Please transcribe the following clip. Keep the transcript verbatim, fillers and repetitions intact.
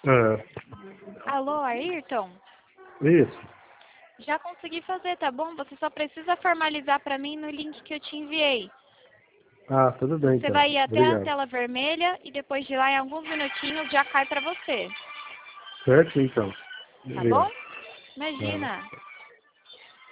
É, Alô, Ayrton? isso. Já consegui fazer, tá bom? Você só precisa formalizar para mim no link que eu te enviei. Ah, tudo bem Você então. vai ir até a Obrigado. tela vermelha e depois de lá, em alguns minutinhos, já cai para você. Certo então. Tá bom? Obrigado. Imagina. Tá.